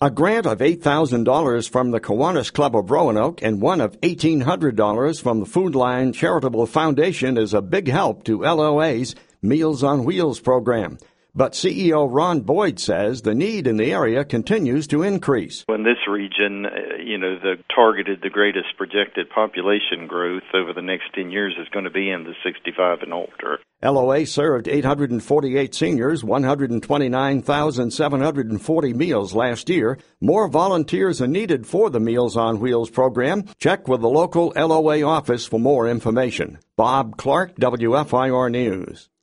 A grant of $8,000 from the Kiwanis Club of Roanoke and one of $1,800 from the Food Line Charitable Foundation is a big help to LOA's Meals on Wheels program. But CEO Ron Boyd says the need in the area continues to increase. In this region, the greatest projected population growth over the next 10 years is going to be in the 65 and older. LOA served 848 seniors, 129,740 meals last year. More volunteers are needed for the Meals on Wheels program. Check with the local LOA office for more information. Bob Clark, WFIR News.